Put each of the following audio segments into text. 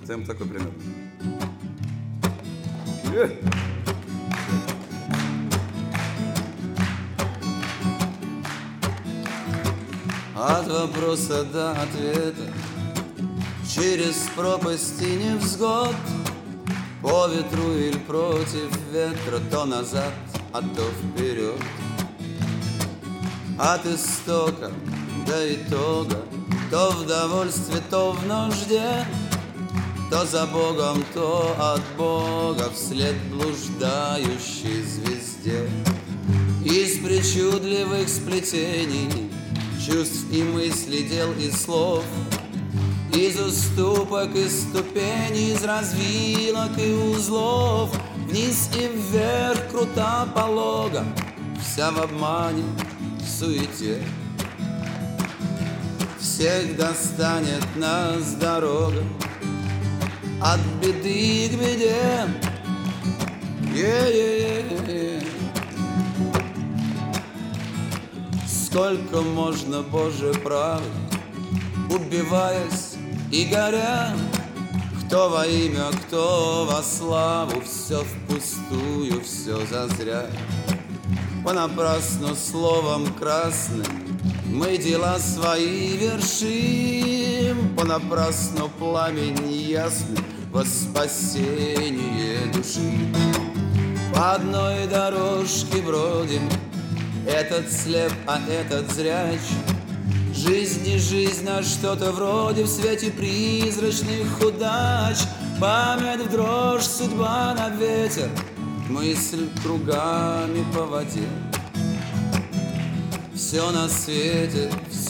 Темп такой примерно. От вопроса до ответа, через пропасти невзгод, по ветру или против ветра, то назад, а то вперед. От истока до итога, то в довольстве, то в нужде, то за Богом, то от Бога, вслед блуждающей звезде. Из причудливых сплетений чувств и мыслей, дел и слов, из уступок и ступеней, из развилок и узлов, вниз и вверх, крута полога, вся в обмане, в суете. Всех достанет нас дорога от беды к беде. Сколько можно, Боже, правды, убиваясь и горя, кто во имя, кто во славу, все впустую, все зазря. Понапрасну словом красным мы дела свои вершим, понапрасну пламень ясный во спасение души. По одной дорожке бродим, этот слеп, а этот зряч. Жизнь не жизнь, а что-то вроде в свете призрачных удач. Память в дрожь, судьба на ветер, мысль кругами по воде. Все на свете,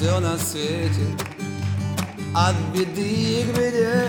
от беды к беде.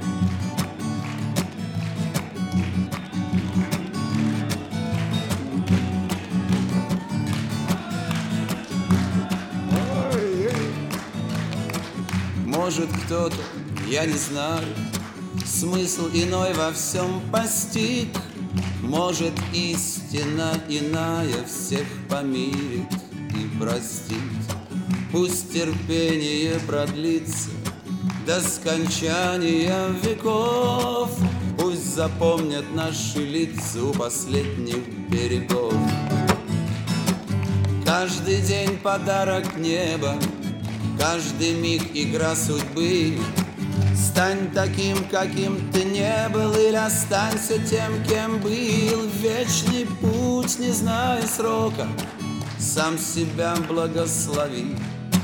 Может, кто-то, я не знаю, смысл иной во всем постиг. Может, истина иная всех помирит и простит. Пусть терпение продлится до скончания веков. Пусть запомнят наши лица у последних берегов. Каждый день подарок неба, каждый миг игра судьбы. Стань таким, каким ты не был, или останься тем, кем был. Вечный путь, не зная срока, сам себя благослови.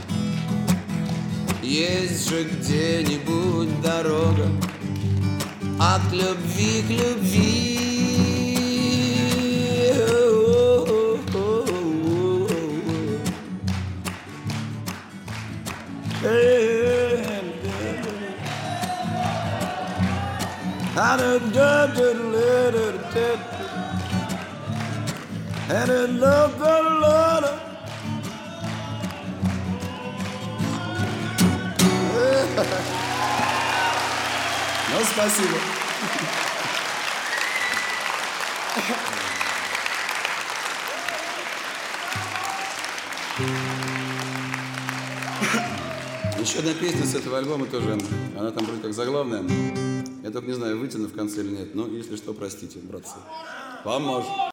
Есть же где-нибудь дорога от любви к любви. Ну, спасибо. Еще одна песня с этого альбома тоже, она там вроде как заглавная. Я только не знаю, вытяну в конце или нет, но если что, простите, братцы. Поможет.